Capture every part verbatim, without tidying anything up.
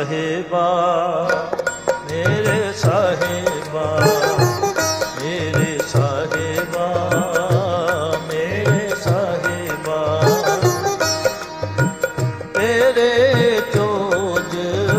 ਸਾਹਿਬਾ ਮੇਰੇ ਸਾਹਿਬਾ ਮੇਰੇ ਸਾਹਿਬਾ ਮੇਰੇ ਸਾਹਿਬਾ ਤੇਰੇ ਚੋਜ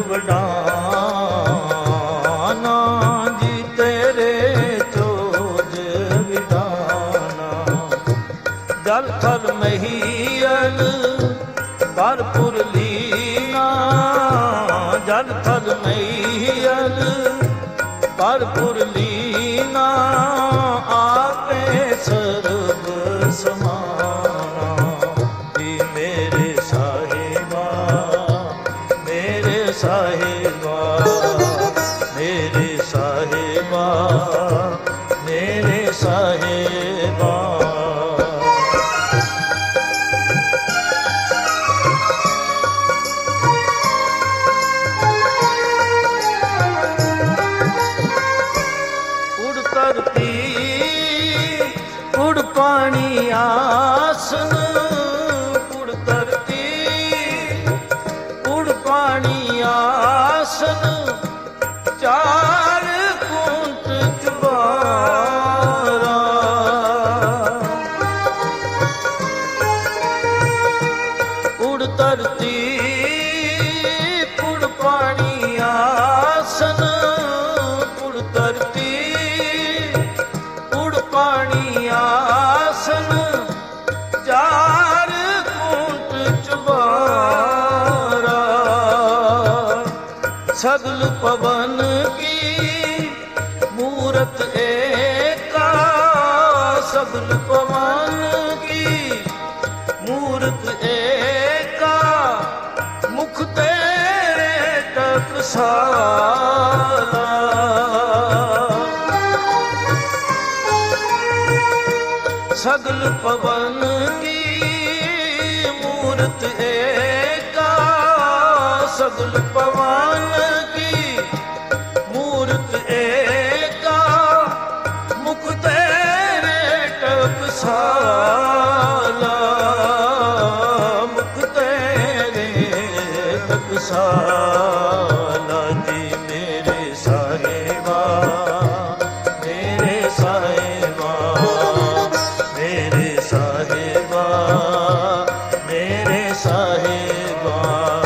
ਵਡਾਨਾ ਜੀ ਤੇਰੇ ਚੋਜ ਵਿਡਾਨਾ ਜਲ ਥਲ ਮਹੀਲ ਭਰਪੁਰ ਲੀਨਾ ਜਲ ਥਲ ਮਹੀਲ ਭਰਪੁਰ ਲੀਨਾ ਆਪੇ ਸਰਬ ਸਮਾਨਾ ਜੀ ਮੇਰੇ ਸਾਹਿਬਾ ਮੇਰੇ ਸਾਹਿਬਾ ਮੇਰੇ ਸਾਹਿਬਾ ਮੇਰੇ ਸਾਹਿਬਾ ਉੜ ਪਾਣੀ ਆਸਨ ਉੜ ਧਰਤੀ ਉੜ ਪਾਣੀ ਆਸਨ ਚਾਰ ਕੁੰਟ ਚੁਬਾਰਾ ਉੜ ਧਰਤੀ ਉੜ ਪਾਣੀ ਆਸਨ ਉੜ ਧਰਤੀ ਪਾਣੀ ਆਸਨ ਚਾਰ ਕੁੰਟ ਚੁਬਾਰਾ ਸਗਲ ਪਵਨ ਕੀ ਮੂਰਤ ਏਕਾ ਸਗਲ ਪਵਨ ਕੀ ਮੂਰਤ ਏਕਾ ਮੁਖ ਤੇਰੇ ਟਕਸਾਲਾ सगल पवन की मूरत एका सगल पवन की मूरत एका मुख तेरे टकसाला मुख तेरे टकसाला जी मेरे साहिबा मेरे साहिबा ਮੇਰੇ ਸਾਹਿਬਾ ਮੇਰੇ ਸਾਹਿਬਾ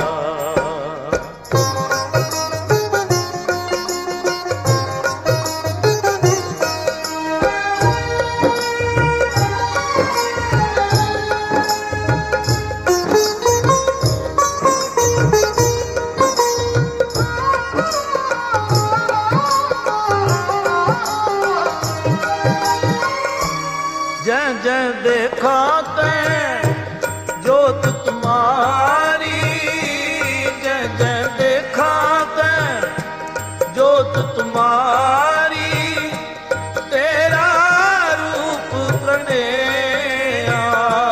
जय जय देखा तै जोत तुम्हारी जय जय देखा तै जोत तुम्हारी तेरा रूप कन्हैया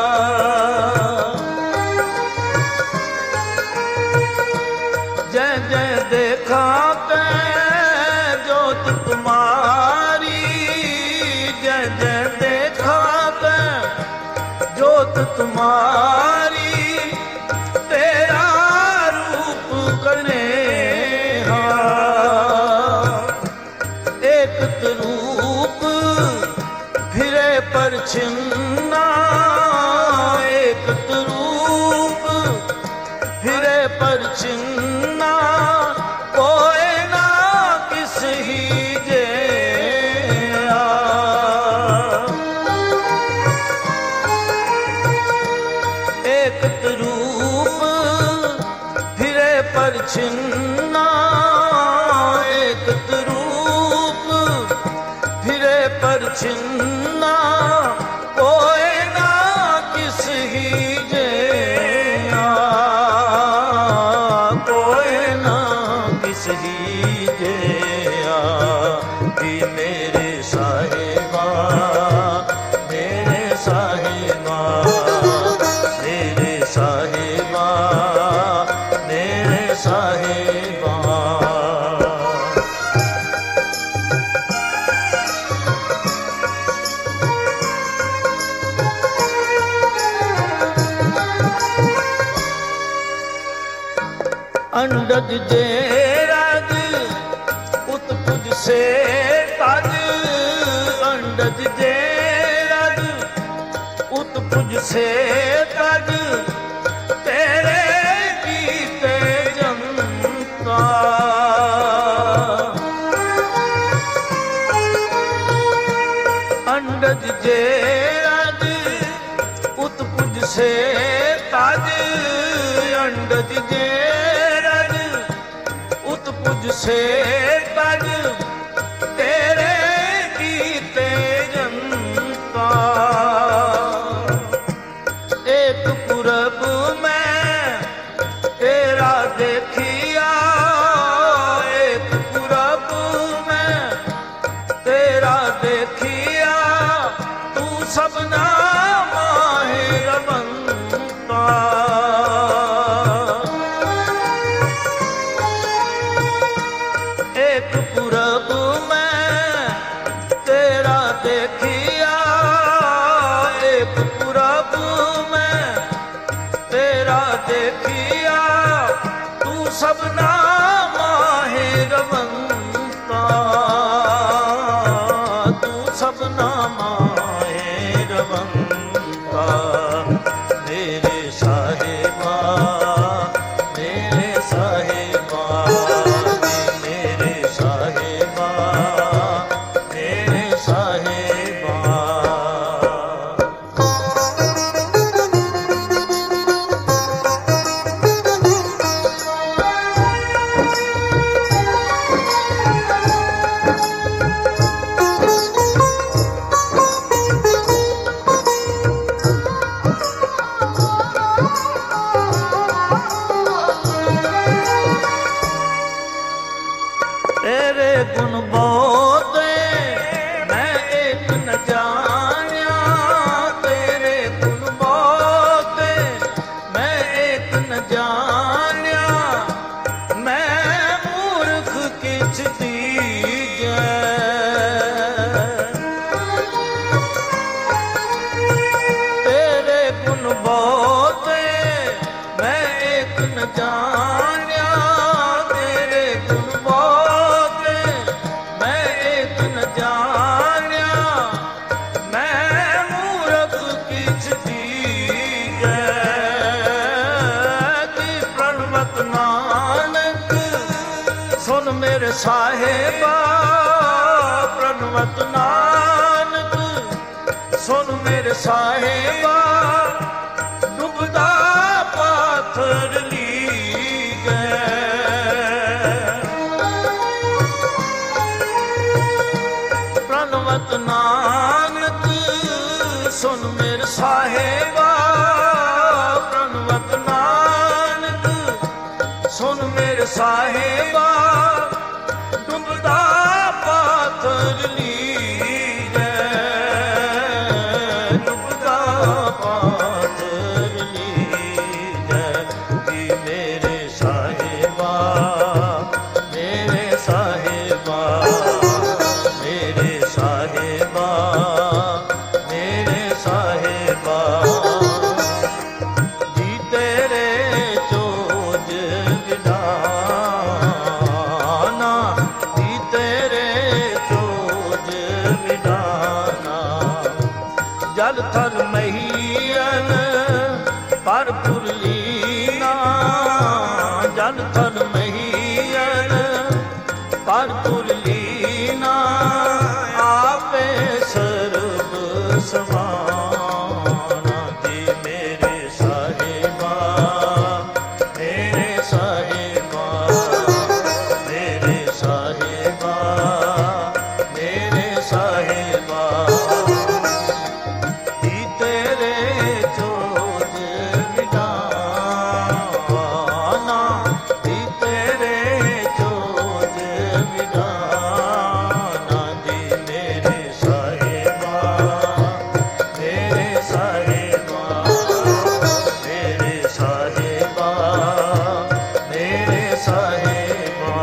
जय जय देखा तै जोत तुम्हारी जय जय देखा जोत तुम्हारी तेरा रूप कन्हैया एक रूप फिरे पर छिन्ना एक रूप फिरे पर छिन्ना कोई ना किस ही जे रूप फिरे पर छिन्ना एक रूप फिरे पर छिन्ना कोई ना किस ही जे कोई ना किस ही जे मेरे साहिबा मेरे साहिबा मेरे साहिबा मेरे साहिबा ਅੰਡਜ ਜੇ ਰਜ ਉਤ ਪੁਜ ਸੇ ਤਜ ਅੰਡਜ ਜੇ ਰਜ ਉਤ ਪੁਜ ਸੇ ਤਜ ਤੇਰੇ ਕੀਤੇ ਜੰਤਾ ਅੰਡਜ ਜੇ ਰਜ ਉਤ ਪੁਜ ਸੇ ਤਜ ਅੰਡਜ ਜੇ ਰਜ ਉਤ ਪੁਜ ਸੇ ਤਜ ਤੇਰੇ ਕੀਤੇ ਜੰਤਾ ਏਕ ਪੁਰਬ ਮੈਂ ਤੇਰਾ ਦੇਖਿਆ ਏਕ ਪੁਰਬ ਮੈਂ ਤੇਰਾ ਦੇਖਿਆ ਤੂੰ ਸਭਨਾ ਮਾਹਿ ਰਵੰਤਾ ਏਕ ਪੁਰਬ ਮੈਂ ਤੇਰਾ ਦੇਖਿਆ ਏਕ ਪੁਰਬ ਮੈਂ ਤੇਰਾ ਦੇਖਿਆ ਤੂੰ ਸਭਨਾ ਮਾਹਿ ਰਵੰਤਾ ਤੂੰ ਸਭਨਾ ਮਾਹਿ ਰਵੰਤਾ ਮੇਰੇ ਸਾਹਿਬਾ ਮੇਰੇ ਸਾਹਿਬਾ ਮੇਰੇ ਸਾਹਿਬਾ ਮੇਰੇ ਸਾਹਿਬਾ ਤੇਰੇ ਗੁਣ ਬਹੁਤੇ ਮੈਂ ਏਕ ਨ ਜਾਣਿਆ ਤੇਰੇ ਗੁਣ ਬਹੁਤੇ ਮੈਂ ਏਕ ਨ ਜਾਣਿਆ ਮੈਂ ਮੂਰਖ ਕਿਛ ਦੀਜੈ ਤੇਰੇ ਗੁਣ ਬਹੁਤੇ ਮੈਂ ਏਕ ਨ ਜਾਣਿਆ ਤੇਰੇ ਗੁਣ ਬਹੁਤੇ ਮੈਂ ਏਕ ਨ ਜਾਣਿਆ ਮੈਂ ਮੂਰਖ ਕਿਛ ਦੀਜੈ ਕੀ ਪ੍ਰਣਵਤ ਨਾਨਕ ਸੁਨ ਮੇਰੇ ਸਾਹਿਬਾ ਪ੍ਰਣਵਤ ਨਾਨਕ ਸੁਨ ਮੇਰੇ ਸਾਹਿਬਾ ਡੁੱਬਦਾ ਪਾਥਰ ਲੀਗੈ ਪ੍ਰਣਵਤ ਨਾਨਕ ਸੁਨ ਮੇਰੇ ਸਾਹਿਬਾ ਪ੍ਰਣਵਤ ਨਾਨਕ ਸੁਨ ਮੇਰੇ ਸਾਹਿਬਾ ਡੁੱਬਦਾ ਪਾਥਰ ਲੀਜੈ ਡੁੱਬਦਾ ਪਾਥਰ ਲੀਜੈ ਜੀ ਮੇਰੇ ਸਾਹਿਬਾ ਮੇਰੇ ਸਾਹਿਬਾ ਮੇਰੇ ਸਾਹਿਬਾ ਮੇਰੇ ਸਾਹਿਬਾ ਜੀ ਤੇਰੇ ਚੋਜ ਵਿਧਾਨਾ ਜੀ ਤੇਰੇ ਚੋਜ ਵਿਧਾਨਾ ਜਲ ਥਲ ਮਹੀਨ ਪਰ ਪੁਰਲੀਨਾ ਜਲ ਥਲ ਮਹੀਨ ਪਰ ਪੁਰਲੀਨਾ ਆਪੇ ਸਰਬ ਸਮਾਨਾ ਜੀ ਮੇਰੇ ਸਾਹਿਬਾ ਮੇਰੇ ਸਾਹਿਬਾ ਮੇਰੇ ਸਾਹਿਬਾ ਮੇਰੇ ਸਾਹਿਬਾ ਜੀ ਤੇਰੇ ਚੋਜ ਵਿਧਾਨਾ ਜੀ ਤੇਰੇ ਚੋਜ ਵਿਧਾਨਾ ਜੀ ਮੇਰੇ ਸਾਹਿਬਾ ਮੇਰੇ ਸਾਹਿਬਾ ਮੇਰੇ ਸਾਹਿਬਾ ਮੇਰੇ ਸਾਹਿਬਾ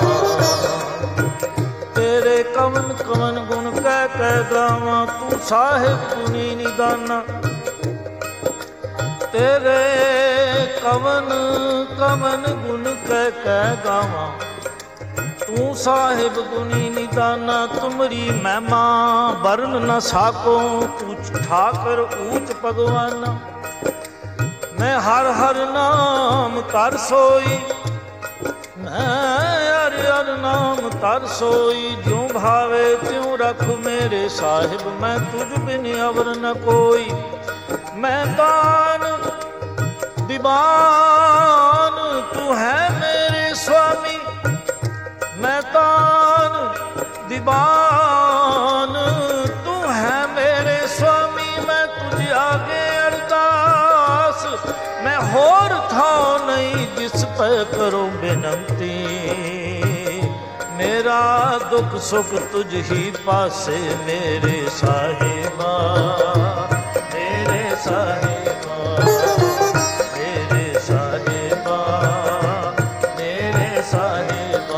ਤੇਰੇ ਕਵਨ ਕਵਨ ਗੁਣ ਕਹਿ ਕਹਿ ਗਾਵਾਂ ਤੂੰ ਸਾਹਿਬ ਗੁਣੀ ਨਿਦਾਨਾ ਤੇਰੇ ਕਵਨ ਕਵਨ ਗੁਣ ਕਹਿ ਕਹਿ ਗਾਵਾਂ। ਤੂੰ ਸਾਹਿਬ ਗੁਣੀ ਨਿਦਾਨਾ, ਤੁਮਰੀ ਮਹਿਮਾ ਵਰਨ ਨ ਸਾਕੋ। ਊਚ ਠਾਕਰ ਊਚ ਭਗਵਾਨਾ, ਮੈਂ ਹਰ ਹਰ ਨਾਮ ਕਰ ਸੋਈ, ਮੈਂ ਹਰ ਹਰ ਨਾਮ ਤਰ ਸੋਈ। ਜਿਉ ਭਾਵੇ ਤਿਉ ਰਖ ਮੇਰੇ ਸਾਹਿਬ, ਮੈਂ ਤੁਝ ਬਿਨ ਅਵਰ ਨ ਕੋਈ। ਮੈਂ ਦਾਨ ਦੀਵਾਨ ਤੂੰ ਹੈ ਮੇਰੇ ਸੁਆਮੀ, ਮੈਂ ਤਾਨ ਦੀਵਾਨ ਤੂੰ ਹੈ ਮੇਰੇ ਸੁਆਮੀ। ਮੈਂ ਤੁਝ ਆਗੇ ਅਰਦਾਸ, ਮੈਂ ਹੋਰ ਥਾਂ ਨਹੀਂ ਜਿਸ ਪੈ ਕਰੋ ਬੇਨੰਤੀ। ਮੇਰਾ ਦੁੱਖ ਸੁਖ ਤੁਝ ਹੀ ਪਾਸੇ ਮੇਰੇ ਸਾਹਿਬਾ, ਮੇਰੇ ਸਾਹਿਬਾ, ਮੇਰੇ ਸਾਹਿਬਾ, ਮੇਰੇ ਸਾਹਿਬਾ।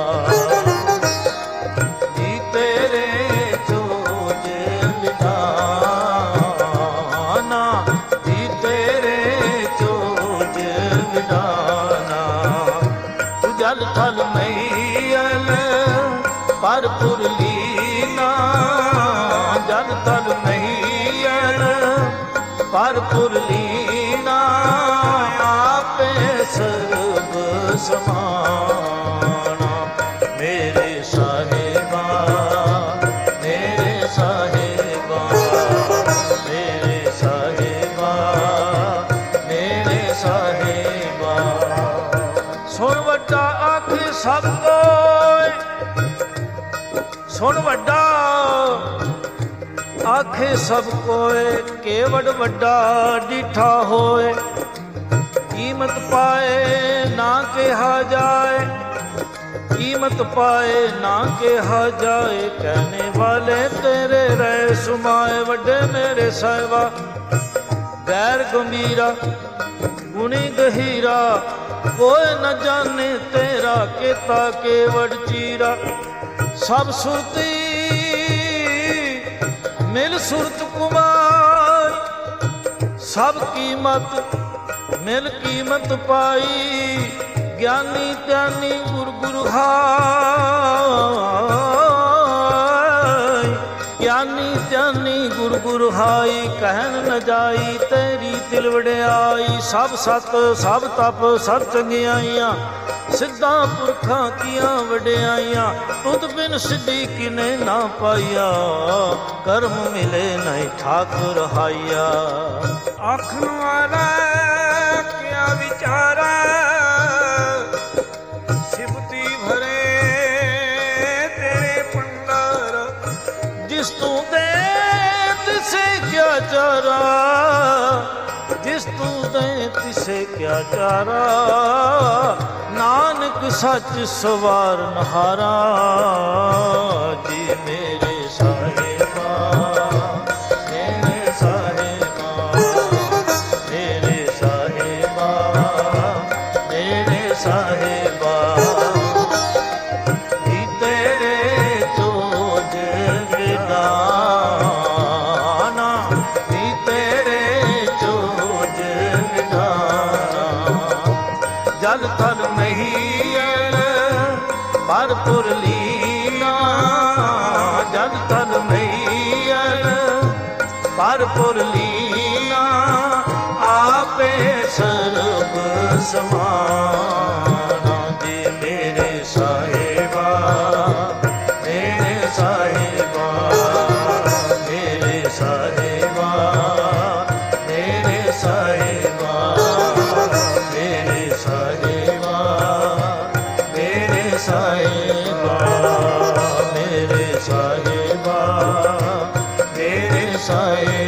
ਜੀ ਤੇਰੇ ਚੋਜ ਵਿਧਾਨਾ, ਜੀ ਤੇਰੇ ਚੋਜ ਵਿਧਾਨਾ। ਤੂੰ ਜਲ ਥਲ ਮਈਅਲ ਭਰਪੁਰ ਲੀਨਾ, ਜਲ ਥਲ ਮਈਅਲ ਭਰਪੁਰ ਲੀਨਾ। ਆਪੇ ਸਰਬ ਸਮਾਨਾ, ਮੇਰੇ ਸਾਹਿਬਾ, ਮੇਰੇ ਸਾਹਿਬਾ, ਮੇਰੇ ਸਾਹਿਬਾ, ਮੇਰੇ ਸਾਹਿਬਾ। ਸੁਣ ਵੱਡਾ ਆਖੇ ਸਭ ਕੋਇ, ਸੁਣ ਵੱਡਾ ਆਖੇ ਸਭ ਕੋਇ। ਕੇਵੜ ਵੱਡਾ ਡਿਠਾ ਹੋਏ, ਕੀਮਤ ਪਾਏ ਨਾ ਕਿਹਾ ਜਾਏ, ਕੀਮਤ ਪਾਏ ਨਾ ਕਿਹਾ ਜਾਏ। ਕਹਿਣੇ ਵਾਲੇ ਤੇਰੇ ਰਹਿ ਸੁਮਾਏ, ਵੱਡੇ ਮੇਰੇ ਸਾਹਿਬਾ ਗੈਰ ਗੰਭੀਰਾ ਗੁਣੀ ਗਹੀਰਾ। ਕੋਈ ਨ ਜਾਣੇ ਤੇਰਾ ਕੀਤਾ ਕੇਵੜ ਚੀਰਾ। ਸਭ ਸੁਰਤੀ ਮਿਲ ਸੁਰਤ ਕੁਮਾਰ, ਸਭ ਕੀਮਤ ਮਿਲ ਕੀਮਤ ਪਾਈ। ਗਿਆਨੀ ਧਿਆਨੀ ਗੁਰ ਗੁਰ ਹਾਈ, ਗਿਆਨੀ ਧਿਆਨੀ ਗੁਰ ਗੁਰ ਹਾਈ। ਕਹਿਣ ਨ ਜਾਈ ਤੇਰੀ ਦਿਲ ਵਡਿਆਈ। ਸਭ ਸਤ ਸਭ ਤਪ ਸਭ ਚੰਗਿਆਈਆਂ, ਸਿੱਧਾਂ ਪੁਰਖਾਂ ਕੀਆਂ ਵਡਿਆਈਆਂ। ਤੁਧ ਬਿਨ ਸਿੱਧੀ ਕਿਨੇ ਨਾ ਪਾਈਆ, ਕਰਮ ਮਿਲੇ ਨਹੀਂ ਠਾਕੁਰ ਹਾਈਆ। ਆਖਣ ਵਾਲਾ ਕਿਆ ਵਿਚਾਰਾ, ਸਿਫਤੀ ਭਰੇ ਤੇਰੇ ਭੰਡਾਰ। ਜਿਸ ਤੂੰ ਦੇ ਤਿਸੇ ਕਿਆ ਚਾਰਾ, ਜਿਸ ਤੂੰ ਦੇ ਤਿਸੇ ਕਿਆ ਚਾਰਾ। ਨਾਨਕ ਸੱਚ ਸਵਾਰ ਨਹਾਰਾ, ਜੀ ਮੇਰੇ ਸਾਹਿਬਾ, ਮੇਰੇ ਸਾਹਿਬਾ, ਮੇਰੇ ਸਾਹਿਬਾ, ਮੇਰੇ ਸਾਹਿਬਾ। ਜੀ ਤੇਰੇ ਚੋਜ ਵਿਧਾਨਾ, ਜੀ ਤੇਰੇ ਚੋਜ ਵਿਧਾਨਾ। ਜਲ ਥਲ ਮਹੀਅਲ ਭਰਪੁਰ ਲੀਨਾ, ਜਲ ਥਲ ਮਹੀਅਲ ਭਰਪੁਰ ਲੀਨਾ। ਆਪੇ ਸਰਬ ਸਮਾਨਾ, ਜੀ ਮੇਰੇ ਸਾਹਿਬਾ, ਮੇਰੇ ਸਾਹਿਬਾ, ਮੇਰੇ ਸਾਹਿਬਾ, ਮੇਰੇ ਸਾਹਿਬਾ, ਮੇਰੇ ਸਾਹਿਬਾ, ਮੇਰੇ ਸਾਹਿਬਾ, ਮੇਰੇ ਸਾਹਿਬਾ, ਮੇਰੇ ਸਾਹਿਬਾ।